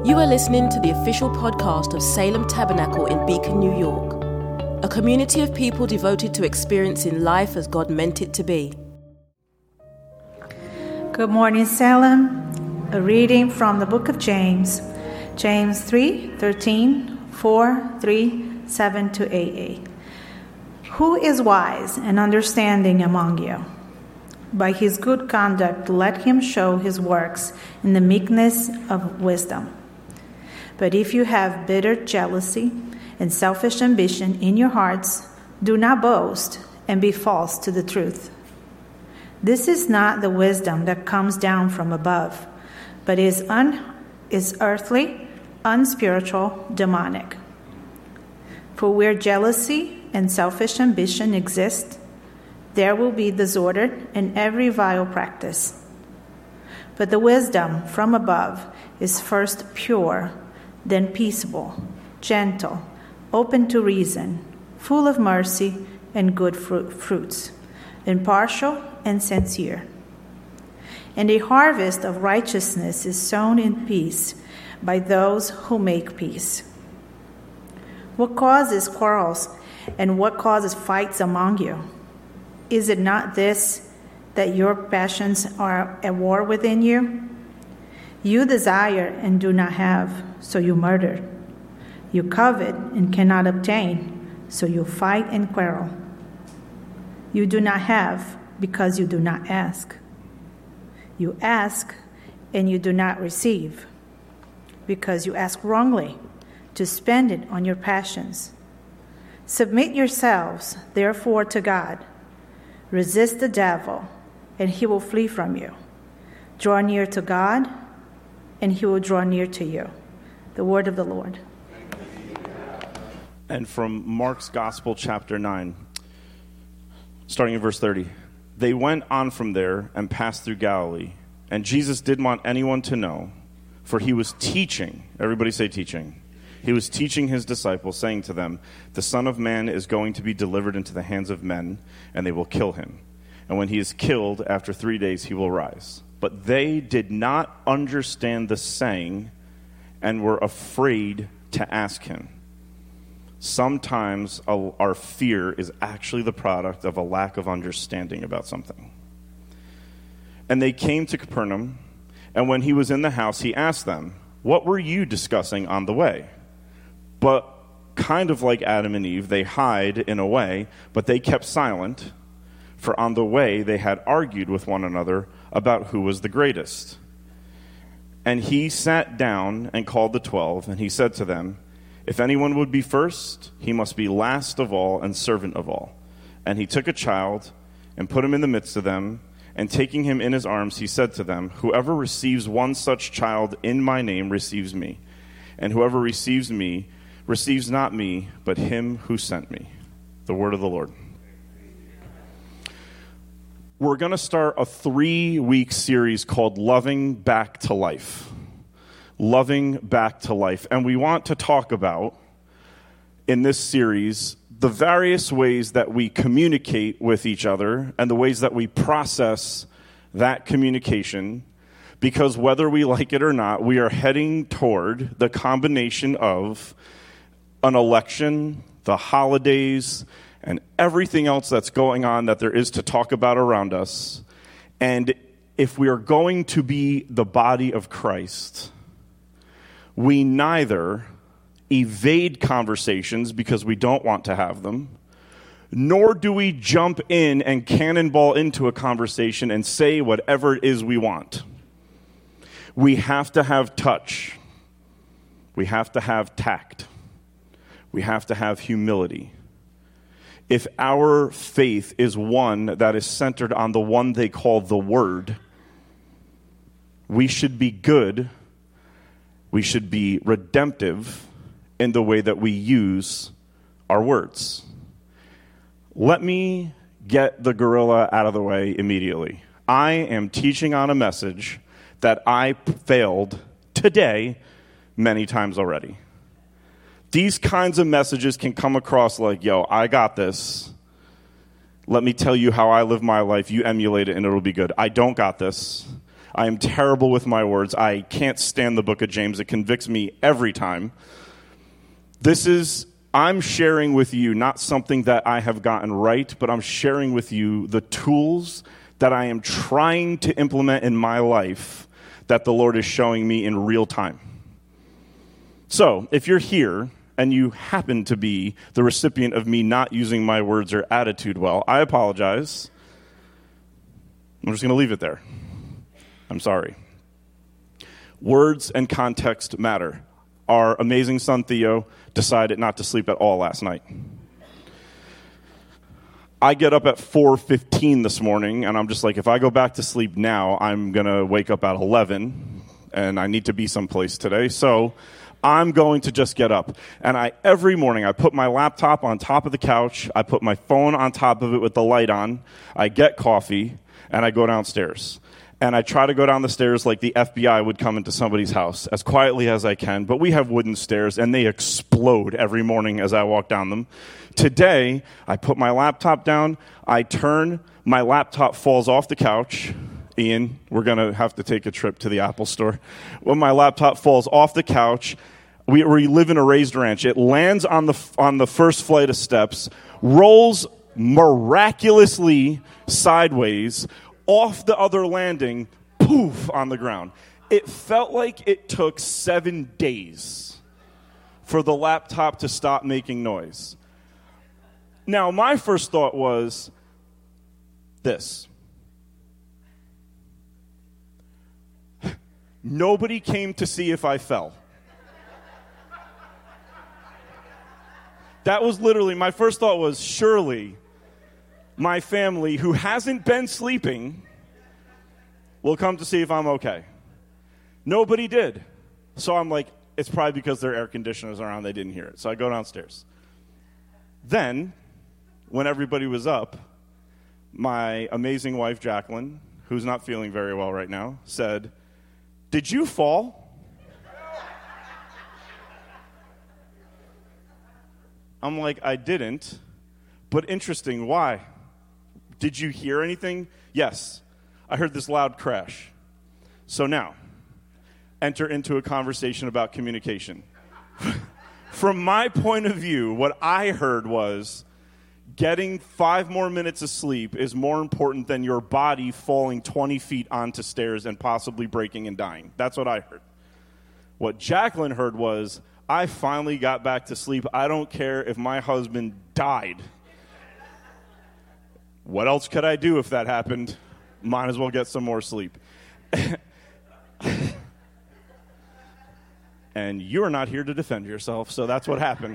You are listening to the official podcast of Salem Tabernacle in Beacon, New York, a community of people devoted to experiencing life as God meant it to be. Good morning, Salem. A reading from the book of James, James 3:13, 4, 3, 7 to 8a. Who is wise and understanding among you? By his good conduct, let him show his works in the meekness of wisdom. But if you have bitter jealousy and selfish ambition in your hearts, do not boast and be false to the truth. This is not the wisdom that comes down from above, but is earthly, unspiritual, demonic. For where jealousy and selfish ambition exist, there will be disorder and every vile practice. But the wisdom from above is first pure, then peaceable, gentle, open to reason, full of mercy and good fruits, impartial and sincere. And a harvest of righteousness is sown in peace by those who make peace. What causes quarrels and what causes fights among you? Is it not this, that your passions are at war within you? You desire and do not have, so you murder. You covet and cannot obtain, so you fight and quarrel. You do not have because you do not ask. You ask and you do not receive, because you ask wrongly, to spend it on your passions. Submit yourselves, therefore, to God. Resist the devil, and he will flee from you. Draw near to God, and he will draw near to you. The word of the Lord. And from Mark's Gospel, chapter 9, starting in verse 30. They went on from there and passed through Galilee, and Jesus didn't want anyone to know, for he was teaching. Everybody say teaching. He was teaching his disciples, saying to them, "The Son of Man is going to be delivered into the hands of men, and they will kill him. And when he is killed, after 3 days he will rise." But they did not understand the saying and were afraid to ask him. Sometimes our fear is actually the product of a lack of understanding about something. And they came to Capernaum, and when he was in the house, he asked them, "What were you discussing on the way?" But kind of like Adam and Eve, they hide in a way, but they kept silent, for on the way they had argued with one another about who was the greatest. And he sat down and called the 12, and he said to them, "If anyone would be first, he must be last of all and servant of all." And he took a child and put him in the midst of them, and taking him in his arms, he said to them, "Whoever receives one such child in my name receives me, and whoever receives me receives not me, but him who sent me." The word of the Lord. We're going to start a 3-week series called Loving Back to Life. Loving Back to Life. And we want to talk about, in this series, the various ways that we communicate with each other and the ways that we process that communication, because whether we like it or not, we are heading toward the combination of an election, the holidays, and everything else that's going on that there is to talk about around us. And if we are going to be the body of Christ, we neither evade conversations because we don't want to have them, nor do we jump in and cannonball into a conversation and say whatever it is we want. We have to have touch. We have to have tact. We have to have humility. If our faith is one that is centered on the one they call the Word, we should be good. We should be redemptive in the way that we use our words. Let me get the gorilla out of the way immediately. I am teaching on a message that I failed today many times already. These kinds of messages can come across like, "Yo, I got this. Let me tell you how I live my life. You emulate it and it'll be good." I don't got this. I am terrible with my words. I can't stand the book of James. It convicts me every time. I'm sharing with you not something that I have gotten right, but I'm sharing with you the tools that I am trying to implement in my life that the Lord is showing me in real time. So, if you're here and you happen to be the recipient of me not using my words or attitude well, I apologize. I'm just going to leave it there. I'm sorry. Words and context matter. Our amazing son Theo decided not to sleep at all last night. I get up at 4:15 this morning, and I'm just like, if I go back to sleep now, I'm going to wake up at 11, and I need to be someplace today. So I'm going to just get up. And every morning, I put my laptop on top of the couch. I put my phone on top of it with the light on. I get coffee, and I go downstairs. And I try to go down the stairs like the FBI would come into somebody's house, as quietly as I can. But we have wooden stairs, and they explode every morning as I walk down them. Today, I put my laptop down. I turn. My laptop falls off the couch. Ian, we're going to have to take a trip to the Apple store. When my laptop falls off the couch, we live in a raised ranch. It lands on the first flight of steps, rolls miraculously sideways, off the other landing, poof, on the ground. It felt like it took 7 days for the laptop to stop making noise. Now, my first thought was this. Nobody came to see if I fell. That was literally, my first thought was, surely my family, who hasn't been sleeping, will come to see if I'm okay. Nobody did. So I'm like, it's probably because their air conditioners are on, they didn't hear it. So I go downstairs. Then, when everybody was up, my amazing wife, Jacqueline, who's not feeling very well right now, said, "Did you fall?" I'm like, I didn't. But interesting, why? Did you hear anything? Yes. I heard this loud crash. So now, enter into a conversation about communication. From my point of view, what I heard was getting 5 more minutes of sleep is more important than your body falling 20 feet onto stairs and possibly breaking and dying. That's what I heard. What Jacqueline heard was, I finally got back to sleep. I don't care if my husband died. What else could I do if that happened? Might as well get some more sleep. And you're not here to defend yourself, so that's what happened.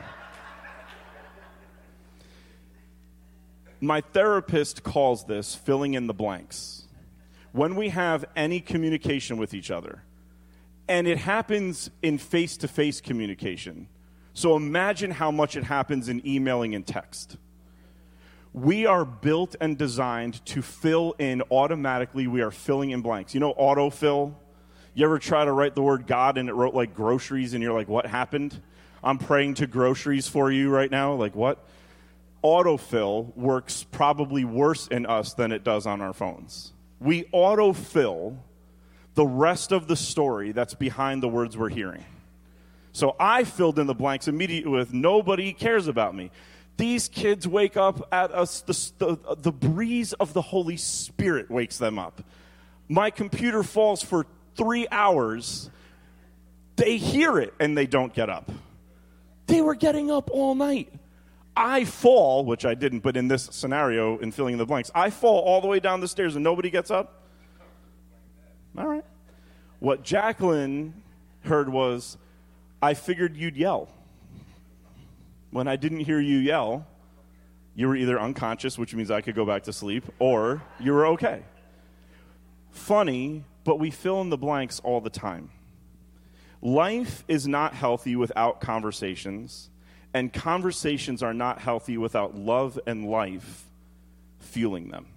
My therapist calls this filling in the blanks. When we have any communication with each other, and it happens in face-to-face communication, so imagine how much it happens in emailing and text. We are built and designed to fill in automatically. We are filling in blanks. You know autofill? You ever try to write the word God and it wrote like groceries and you're like, what happened? I'm praying to groceries for you right now. Like what? Autofill works probably worse in us than it does on our phones. We autofill the rest of the story that's behind the words we're hearing. So I filled in the blanks immediately with nobody cares about me. These kids wake up at us, the breeze of the Holy Spirit wakes them up. My computer falls for 3 hours. They hear it and they don't get up. They were getting up all night. I fall, which I didn't, but in this scenario, in filling in the blanks, I fall all the way down the stairs and nobody gets up? All right. What Jacqueline heard was, I figured you'd yell. When I didn't hear you yell, you were either unconscious, which means I could go back to sleep, or you were okay. Funny, but we fill in the blanks all the time. Life is not healthy without conversations, and conversations are not healthy without love and life fueling them.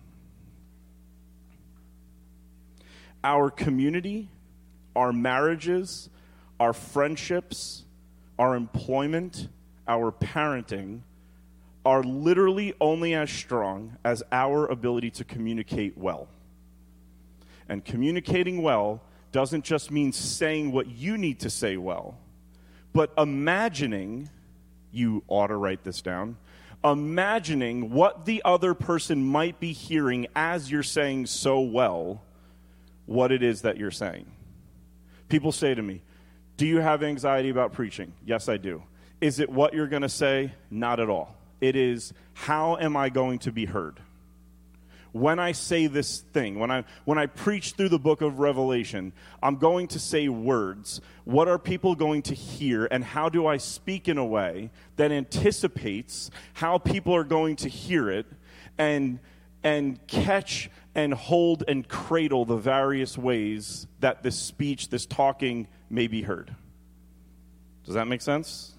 Our community, our marriages, our friendships, our employment, our parenting are literally only as strong as our ability to communicate well. And communicating well doesn't just mean saying what you need to say well, but imagining, you ought to write this down, imagining what the other person might be hearing as you're saying so well what it is that you're saying. People say to me, do you have anxiety about preaching? Yes, I do. Is it what you're going to say? Not at all. It is, how am I going to be heard? When I say this thing, when I preach through the book of Revelation, I'm going to say words. What are people going to hear, and how do I speak in a way that anticipates how people are going to hear it and catch and hold and cradle the various ways that this speech, this talking may be heard? Does that make sense?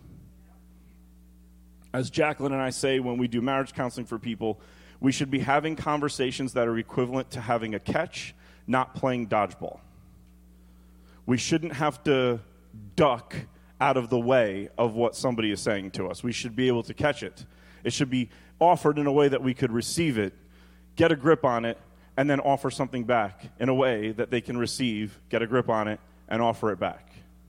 As Jacqueline and I say when we do marriage counseling for people, we should be having conversations that are equivalent to having a catch, not playing dodgeball. We shouldn't have to duck out of the way of what somebody is saying to us. We should be able to catch it. It should be offered in a way that we could receive it, get a grip on it, and then offer something back in a way that they can receive, get a grip on it, and offer it back.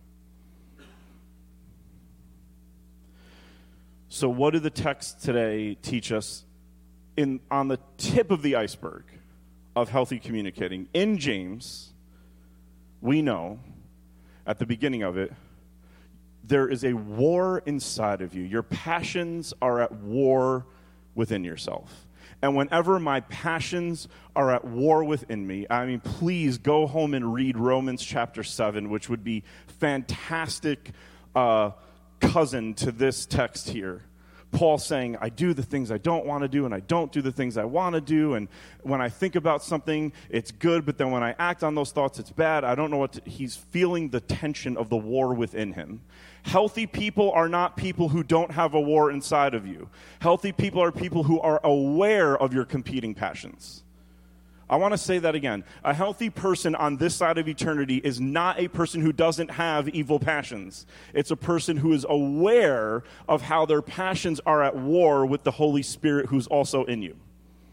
So what do the texts today teach us on the tip of the iceberg of healthy communicating? In James, we know at the beginning of it, there is a war inside of you. Your passions are at war within yourself. And whenever my passions are at war within me, I mean, please go home and read Romans chapter 7, which would be fantastic cousin to this text here. Paul saying, I do the things I don't want to do, and I don't do the things I want to do, and when I think about something, it's good, but then when I act on those thoughts, it's bad. I don't know he's feeling the tension of the war within him. Healthy people are not people who don't have a war inside of you. Healthy people are people who are aware of your competing passions. I want to say that again. A healthy person on this side of eternity is not a person who doesn't have evil passions. It's a person who is aware of how their passions are at war with the Holy Spirit who's also in you.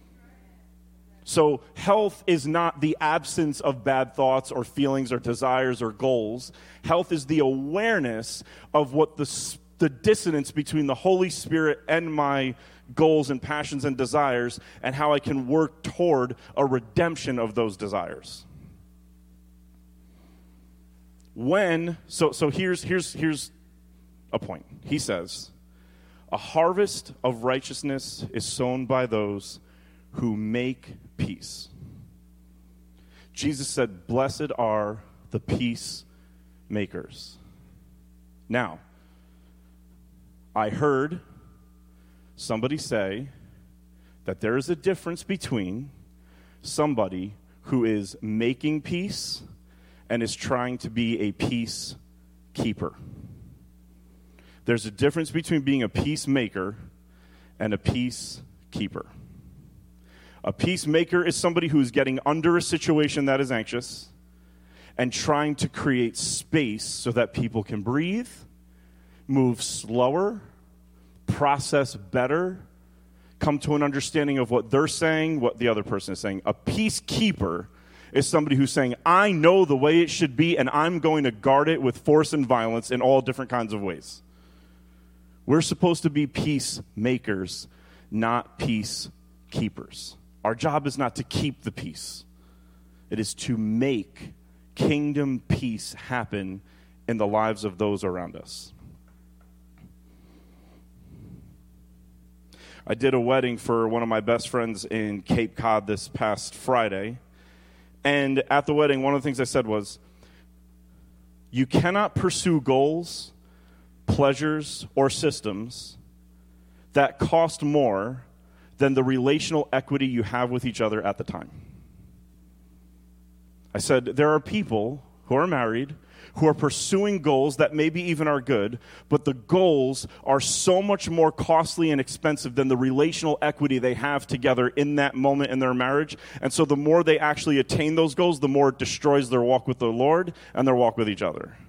So health is not the absence of bad thoughts or feelings or desires or goals. Health is the awareness of what the dissonance between the Holy Spirit and my goals and passions and desires, and how I can work toward a redemption of those desires. So here's a point. He says, a harvest of righteousness is sown by those who make peace. Jesus said, blessed are the peacemakers. Now, I heard somebody say that there is a difference between somebody who is making peace and is trying to be a peacekeeper. There's a difference between being a peacemaker and a peacekeeper. A peacemaker is somebody who is getting under a situation that is anxious and trying to create space so that people can breathe, move slower, process better, come to an understanding of what they're saying, what the other person is saying. A peacekeeper is somebody who's saying, I know the way it should be, and I'm going to guard it with force and violence in all different kinds of ways. We're supposed to be peacemakers, not peacekeepers. Our job is not to keep the peace. It is to make kingdom peace happen in the lives of those around us. I did a wedding for one of my best friends in Cape Cod this past Friday. And at the wedding, one of the things I said was, you cannot pursue goals, pleasures, or systems that cost more than the relational equity you have with each other at the time. I said, there are people who are married who are pursuing goals that maybe even are good, but the goals are so much more costly and expensive than the relational equity they have together in that moment in their marriage. And so the more they actually attain those goals, the more it destroys their walk with the Lord and their walk with each other.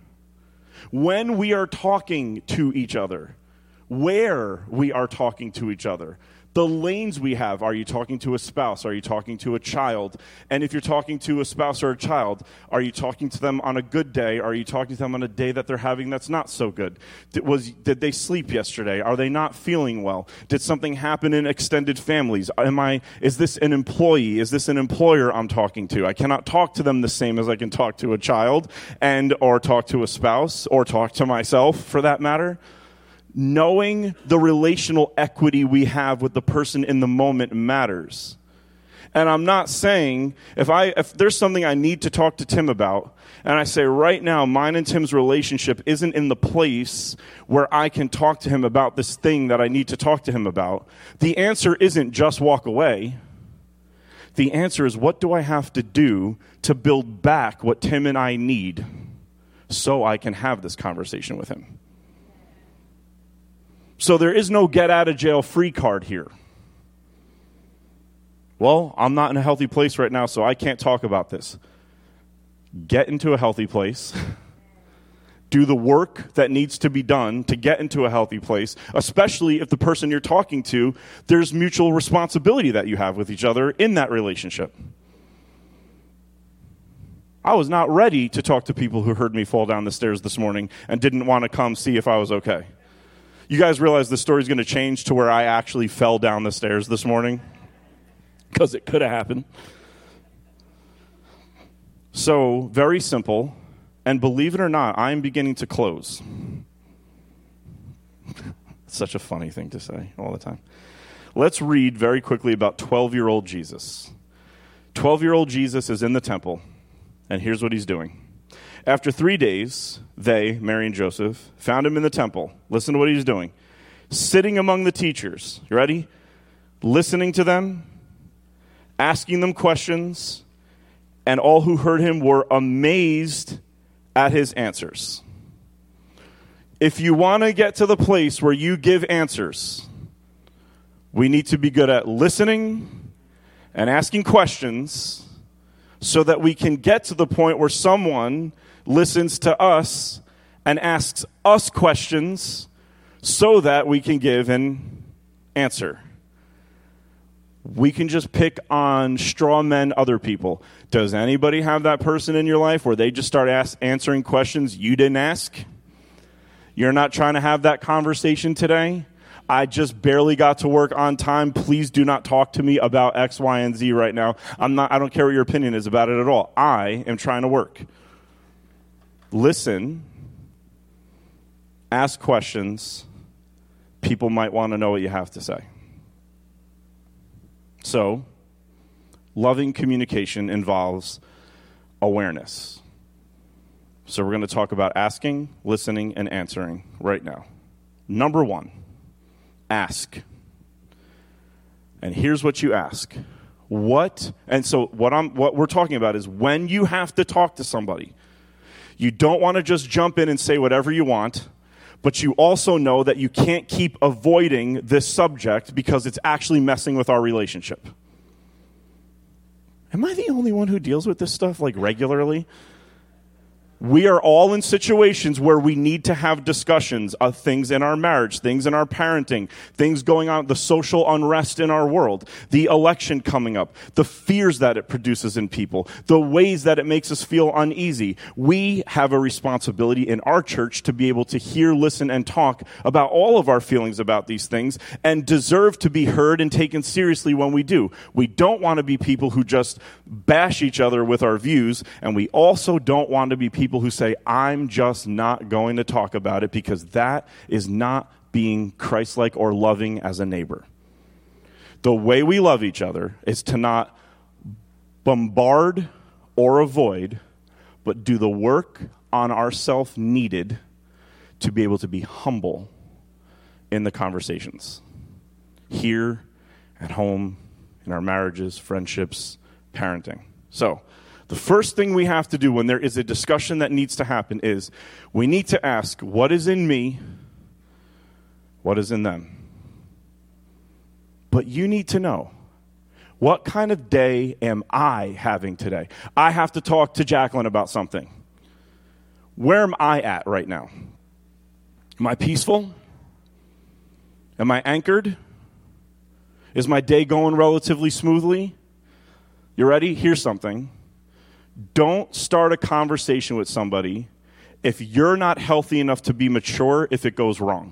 When we are talking to each other, where we are talking to each other, The lanes we have, are you talking to a spouse? Are you talking to a child? And if you're talking to a spouse or a child, are you talking to them on a good day? Are you talking to them on a day that they're having that's not so good? Did they sleep yesterday? Are they not feeling well? Did something happen in extended families? Is this an employee? Is this an employer I'm talking to? I cannot talk to them the same as I can talk to a child or talk to a spouse or talk to myself for that matter. Knowing the relational equity we have with the person in the moment matters. And I'm not saying, if there's something I need to talk to Tim about, and I say right now mine and Tim's relationship isn't in the place where I can talk to him about this thing that I need to talk to him about, the answer isn't just walk away. The answer is, what do I have to do to build back what Tim and I need so I can have this conversation with him? So there is no get out of jail free card here. Well, I'm not in a healthy place right now, so I can't talk about this. Get into a healthy place. Do the work that needs to be done to get into a healthy place, especially if the person you're talking to, there's mutual responsibility that you have with each other in that relationship. I was not ready to talk to people who heard me fall down the stairs this morning and didn't want to come see if I was okay. You guys realize the story's going to change to where I actually fell down the stairs this morning? Because it could have happened. So, very simple. And believe it or not, I'm beginning to close. It's such a funny thing to say all the time. Let's read very quickly about 12-year-old Jesus. 12-year-old Jesus is in the temple, and here's what he's doing. After 3 days, they, Mary and Joseph, found him in the temple. Listen to what he's doing. Sitting among the teachers. You ready? Listening to them, asking them questions, and all who heard him were amazed at his answers. If you want to get to the place where you give answers, we need to be good at listening and asking questions so that we can get to the point where someone listens to us and asks us questions so that we can give an answer. We can just pick on straw men other people. Does anybody have that person in your life where they just start answering questions you didn't ask? You're not trying to have that conversation today? I just barely got to work on time. Please do not talk to me about X, Y, and Z right now. I don't care what your opinion is about it at all. I am trying to work. Listen. Ask questions. People might want to know what you have to say. So, loving communication involves awareness. So we're going to talk about asking, listening, and answering right now. Number one, ask. And here's what you ask. What we're talking about is when you have to talk to somebody, you don't want to just jump in and say whatever you want, but you also know that you can't keep avoiding this subject because it's actually messing with our relationship. Am I the only one who deals with this stuff regularly? We are all in situations where we need to have discussions of things in our marriage, things in our parenting, things going on, the social unrest in our world, the election coming up, the fears that it produces in people, the ways that it makes us feel uneasy. We have a responsibility in our church to be able to hear, listen, and talk about all of our feelings about these things and deserve to be heard and taken seriously when we do. We don't want to be people who just bash each other with our views, and we also don't want to be people who say, I'm just not going to talk about it because that is not being Christ-like or loving as a neighbor. The way we love each other is to not bombard or avoid, but do the work on ourselves needed to be able to be humble in the conversations. Here, at home, in our marriages, friendships, parenting. So, the first thing we have to do when there is a discussion that needs to happen is we need to ask, what is in me? What is in them? But you need to know, what kind of day am I having today? I have to talk to Jacqueline about something. Where am I at right now? Am I peaceful? Am I anchored? Is my day going relatively smoothly? You ready? Here's something. Don't start a conversation with somebody if you're not healthy enough to be mature if it goes wrong.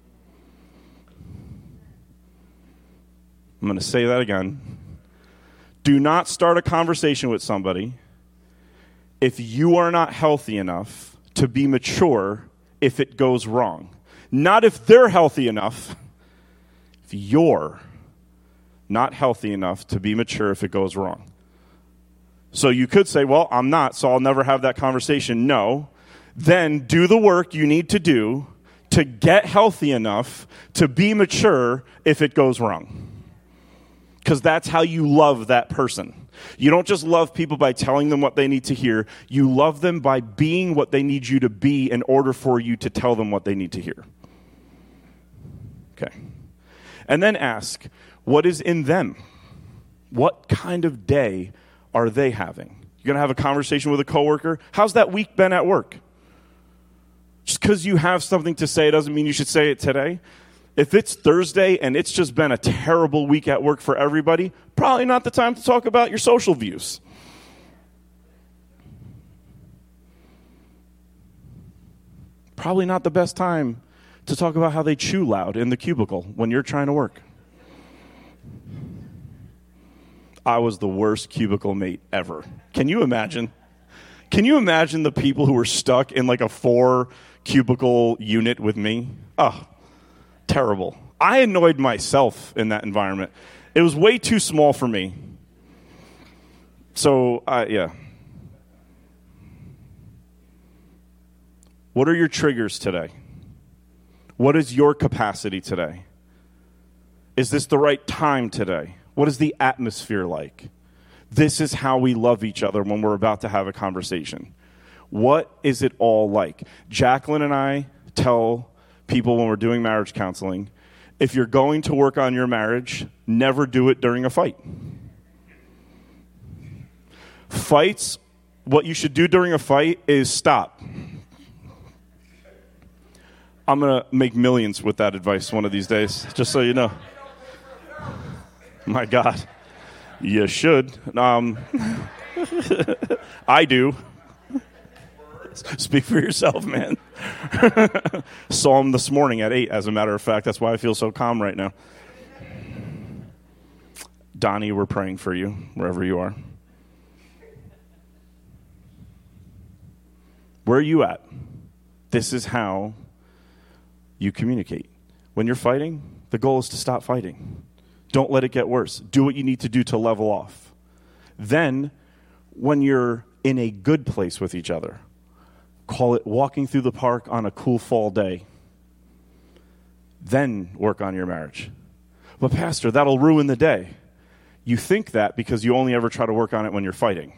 I'm going to say that again. Do not start a conversation with somebody if you are not healthy enough to be mature if it goes wrong. Not if they're healthy enough, if you're not healthy enough to be mature if it goes wrong. So you could say, well, I'm not, so I'll never have that conversation. No. Then do the work you need to do to get healthy enough to be mature if it goes wrong. Because that's how you love that person. You don't just love people by telling them what they need to hear. You love them by being what they need you to be in order for you to tell them what they need to hear. Okay. And then ask, what is in them? What kind of day are they having? You're going to have a conversation with a coworker? How's that week been at work? Just because you have something to say doesn't mean you should say it today. If it's Thursday and it's just been a terrible week at work for everybody, probably not the time to talk about your social views. Probably not the best time to talk about how they chew loud in the cubicle when you're trying to work. I was the worst cubicle mate ever. Can you imagine? Can you imagine the people who were stuck in like a 4-cubicle unit with me? Oh, terrible. I annoyed myself in that environment. It was way too small for me. So, yeah. What are your triggers today? What is your capacity today? Is this the right time today? What is the atmosphere like? This is how we love each other when we're about to have a conversation. What is it all like? Jacqueline and I tell people when we're doing marriage counseling, if you're going to work on your marriage, never do it during a fight. Fights, what you should do during a fight is stop. I'm going to make millions with that advice one of these days, just so you know. My God, you should. I do. Speak for yourself, man. Saw him this morning at 8, as a matter of fact. That's why I feel so calm right now. Donnie, we're praying for you, wherever you are. Where are you at? This is how you communicate. When you're fighting, the goal is to stop fighting. Don't let it get worse. Do what you need to do to level off. Then, when you're in a good place with each other, call it walking through the park on a cool fall day. Then work on your marriage. But Pastor, that'll ruin the day. You think that because you only ever try to work on it when you're fighting.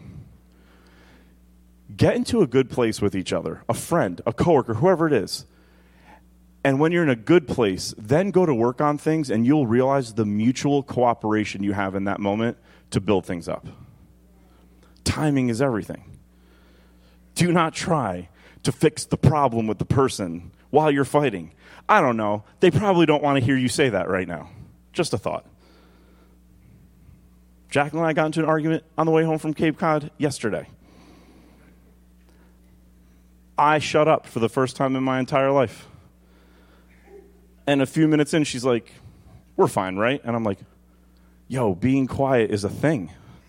Get into a good place with each other, a friend, a coworker, whoever it is. And when you're in a good place, then go to work on things, and you'll realize the mutual cooperation you have in that moment to build things up. Timing is everything. Do not try to fix the problem with the person while you're fighting. I don't know. They probably don't want to hear you say that right now. Just a thought. Jacqueline and I got into an argument on the way home from Cape Cod yesterday. I shut up for the first time in my entire life. And a few minutes in, she's like, we're fine, right? And I'm like, yo, being quiet is a thing.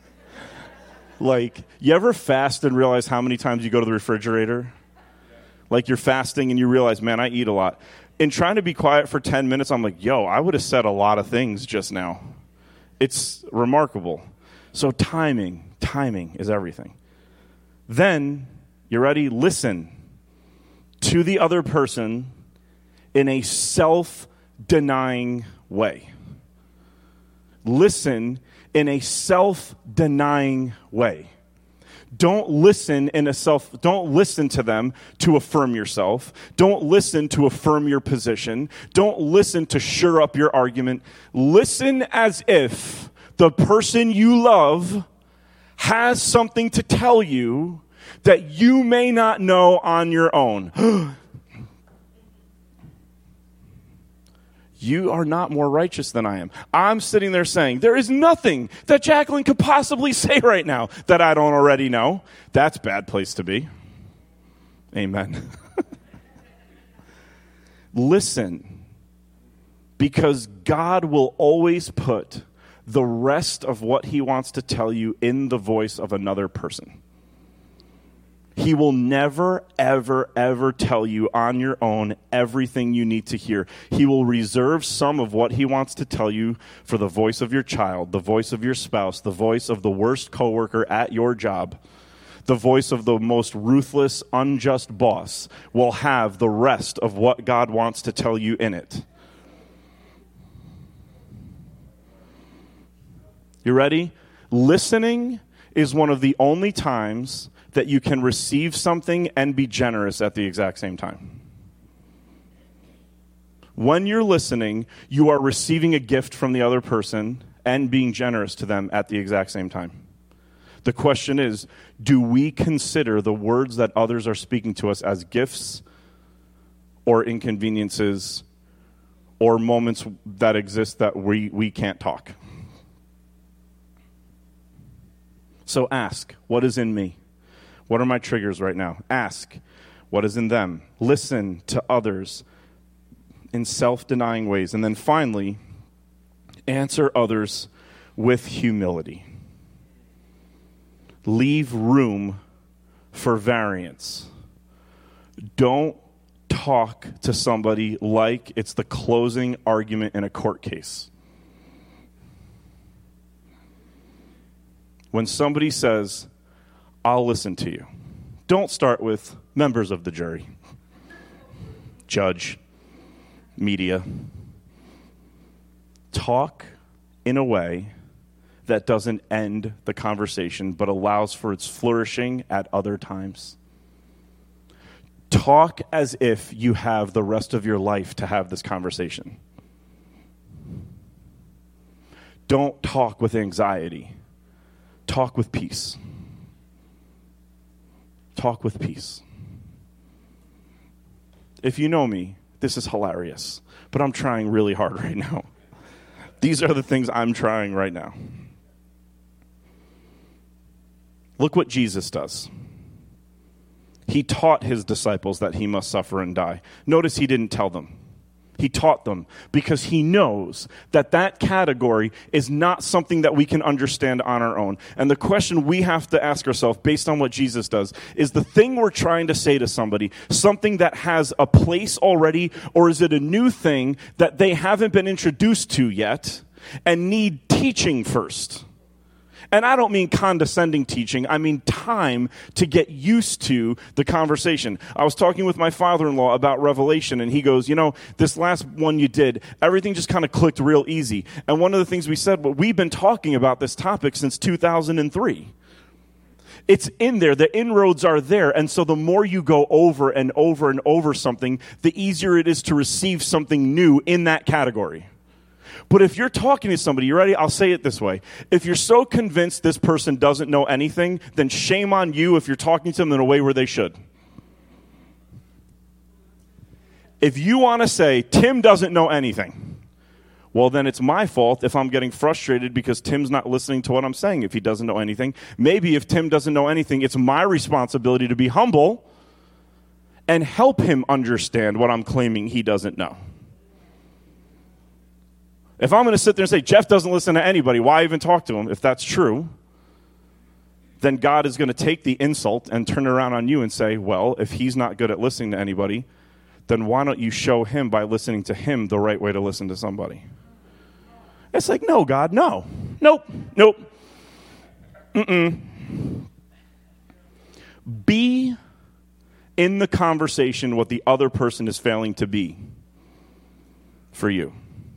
Like, you ever fast and realize how many times you go to the refrigerator? Like, you're fasting and you realize, man, I eat a lot. In trying to be quiet for 10 minutes, I'm like, yo, I would have said a lot of things just now. It's remarkable. So timing is everything. Then, you ready? Listen to the other person in a self-denying way. Listen in a self-denying way. Don't listen to them to affirm yourself. Don't listen to affirm your position. Don't listen to shore up your argument. Listen as if the person you love has something to tell you that you may not know on your own. You are not more righteous than I am. I'm sitting there saying, there is nothing that Jacqueline could possibly say right now that I don't already know. That's a bad place to be. Amen. Listen, because God will always put the rest of what he wants to tell you in the voice of another person. He will never, ever, ever tell you on your own everything you need to hear. He will reserve some of what he wants to tell you for the voice of your child, the voice of your spouse, the voice of the worst coworker at your job, the voice of the most ruthless, unjust boss will have the rest of what God wants to tell you in it. You ready? Listening is one of the only times that you can receive something and be generous at the exact same time. When you're listening, you are receiving a gift from the other person and being generous to them at the exact same time. The question is, do we consider the words that others are speaking to us as gifts or inconveniences or moments that exist that we can't talk? So ask, what is in me? What are my triggers right now? Ask, what is in them? Listen to others in self-denying ways. And then finally, answer others with humility. Leave room for variance. Don't talk to somebody like it's the closing argument in a court case. When somebody says, I'll listen to you, don't start with members of the jury, judge, media. Talk in a way that doesn't end the conversation but allows for its flourishing at other times. Talk as if you have the rest of your life to have this conversation. Don't talk with anxiety. Talk with peace. Talk with peace. If you know me, this is hilarious, but I'm trying really hard right now. These are the things I'm trying right now. Look what Jesus does. He taught his disciples that he must suffer and die. Notice he didn't tell them. He taught them because he knows that that category is not something that we can understand on our own. And the question we have to ask ourselves based on what Jesus does is the thing we're trying to say to somebody something that has a place already, or is it a new thing that they haven't been introduced to yet and need teaching first? And I don't mean condescending teaching. I mean time to get used to the conversation. I was talking with my father-in-law about Revelation, and he goes, this last one you did, everything just kind of clicked real easy. And one of the things we said, well, we've been talking about this topic since 2003. It's in there. The inroads are there. And so the more you go over and over and over something, the easier it is to receive something new in that category. But if you're talking to somebody, you ready? I'll say it this way. If you're so convinced this person doesn't know anything, then shame on you if you're talking to them in a way where they should. If you want to say, Tim doesn't know anything, well, then it's my fault if I'm getting frustrated because Tim's not listening to what I'm saying if he doesn't know anything. Maybe if Tim doesn't know anything, it's my responsibility to be humble and help him understand what I'm claiming he doesn't know. If I'm going to sit there and say, Jeff doesn't listen to anybody, why even talk to him? If that's true, then God is going to take the insult and turn it around on you and say, well, if he's not good at listening to anybody, then why don't you show him by listening to him the right way to listen to somebody? It's like, no, God, no. Nope. Be in the conversation what the other person is failing to be for you.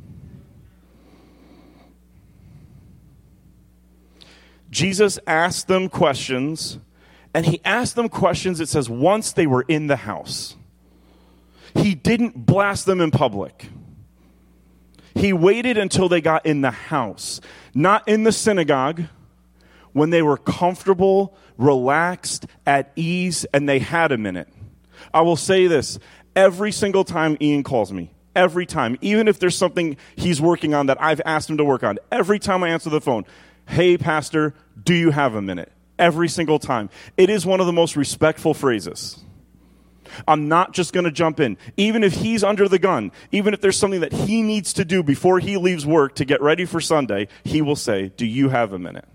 Jesus asked them questions, and he asked them questions, it says, once they were in the house. He didn't blast them in public. He waited until they got in the house, not in the synagogue, when they were comfortable, relaxed, at ease, and they had a minute. I will say this, every single time Ian calls me, every time, even if there's something he's working on that I've asked him to work on. Every time I answer the phone, hey, pastor, do you have a minute? Every single time. It is one of the most respectful phrases. I'm not just going to jump in. Even if he's under the gun, even if there's something that he needs to do before he leaves work to get ready for Sunday, he will say, do you have a minute?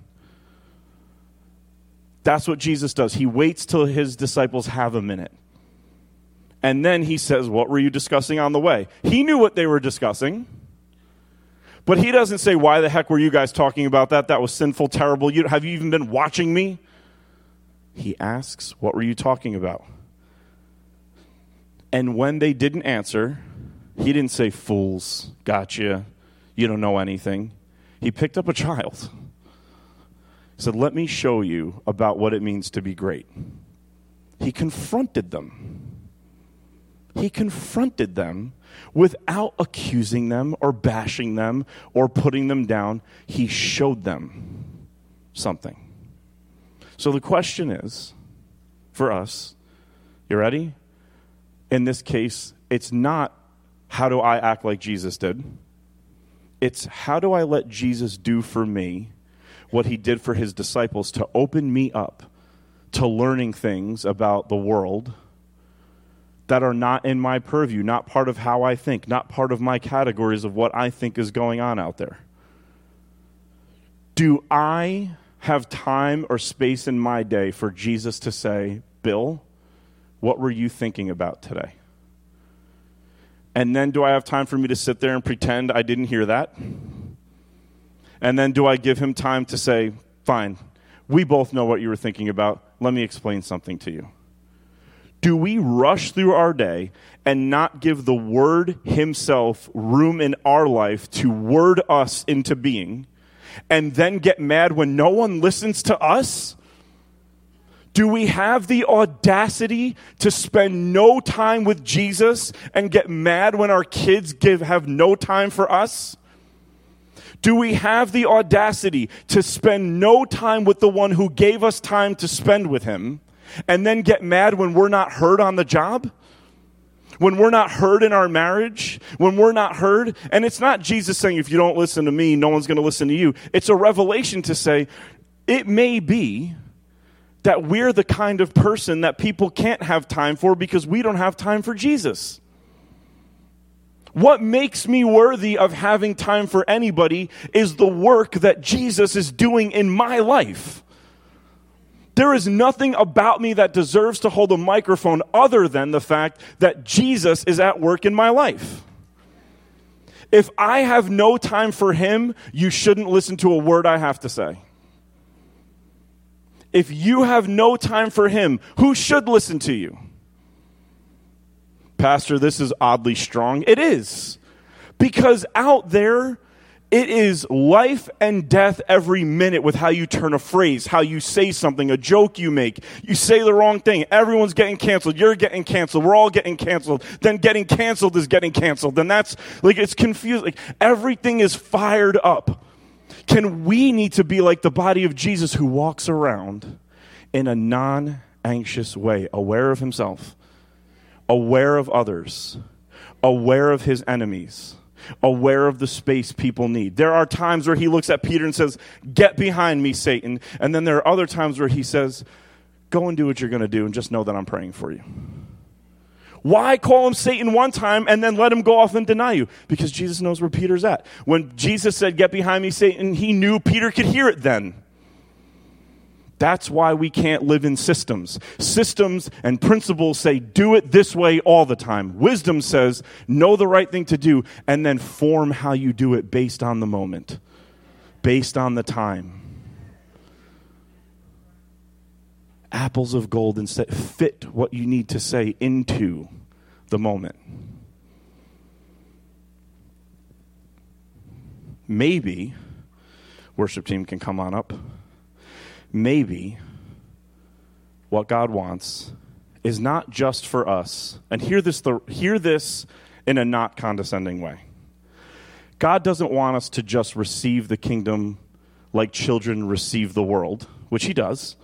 That's what Jesus does. He waits till his disciples have a minute. And then he says, what were you discussing on the way? He knew what they were discussing. But he doesn't say, why the heck were you guys talking about that? That was sinful, terrible. Have you even been watching me? He asks, what were you talking about? And when they didn't answer, he didn't say, fools, gotcha, you don't know anything. He picked up a child. He said, let me show you about what it means to be great. He confronted them. He confronted them without accusing them or bashing them or putting them down. He showed them something. So the question is, for us, you ready? In this case, it's not how do I act like Jesus did. It's how do I let Jesus do for me what he did for his disciples to open me up to learning things about the world that are not in my purview, not part of how I think, not part of my categories of what I think is going on out there. Do I have time or space in my day for Jesus to say, Bill, what were you thinking about today? And then do I have time for me to sit there and pretend I didn't hear that? And then do I give him time to say, fine, we both know what you were thinking about. Let me explain something to you. Do we rush through our day and not give the Word himself room in our life to word us into being, and then get mad when no one listens to us? Do we have the audacity to spend no time with Jesus and get mad when our kids have no time for us? Do we have the audacity to spend no time with the one who gave us time to spend with him and then get mad when we're not heard on the job? When we're not heard in our marriage? When we're not heard? And it's not Jesus saying, if you don't listen to me, no one's going to listen to you. It's a revelation to say, it may be that we're the kind of person that people can't have time for because we don't have time for Jesus. What makes me worthy of having time for anybody is the work that Jesus is doing in my life. There is nothing about me that deserves to hold a microphone other than the fact that Jesus is at work in my life. If I have no time for him, you shouldn't listen to a word I have to say. If you have no time for him, who should listen to you? Pastor, this is oddly strong. It is. Because out there, it is life and death every minute with how you turn a phrase, how you say something, a joke you make. You say the wrong thing. Everyone's getting canceled. You're getting canceled. We're all getting canceled. Then getting canceled is getting canceled. Then that's, it's confusing. Everything is fired up. We need to be like the body of Jesus who walks around in a non-anxious way, aware of himself, aware of others, aware of his enemies, aware of the space people need. There are times where he looks at Peter and says, get behind me, Satan. And then there are other times where he says, go and do what you're going to do and just know that I'm praying for you. Why call him Satan one time and then let him go off and deny you? Because Jesus knows where Peter's at. When Jesus said, get behind me, Satan, he knew Peter could hear it then. That's why we can't live in systems. Systems and principles say, do it this way all the time. Wisdom says, know the right thing to do, and then form how you do it based on the moment, based on the time. Apples of gold instead fit what you need to say into the moment. Maybe, worship team can come on up. Maybe what God wants is not just for us, and hear this in a not condescending way. God doesn't want us to just receive the kingdom like children receive the world, which he does.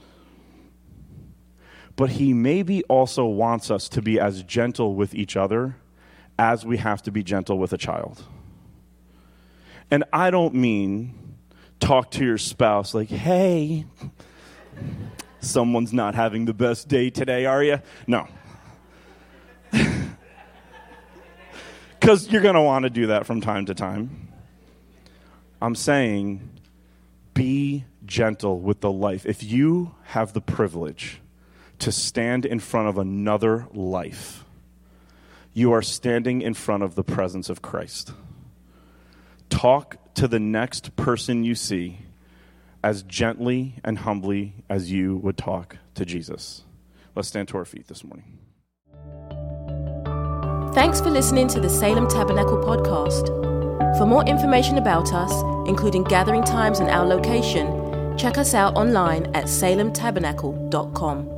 But he maybe also wants us to be as gentle with each other as we have to be gentle with a child. And I don't mean talk to your spouse like, hey, someone's not having the best day today, are you? No. Because you're going to want to do that from time to time. I'm saying be gentle with the life. If you have the privilege to stand in front of another life, you are standing in front of the presence of Christ. Talk to the next person you see as gently and humbly as you would talk to Jesus. Let's stand to our feet this morning. Thanks for listening to the Salem Tabernacle podcast. For more information about us, including gathering times and our location, check us out online at salemtabernacle.com.